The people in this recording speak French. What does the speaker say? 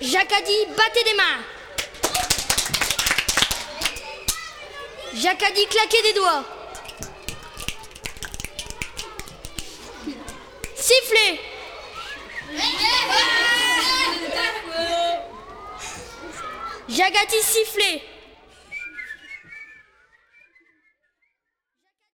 Jacques a dit battez des mains. Jacques a dit claquez des doigts. Sifflez. Jacques a dit sifflez.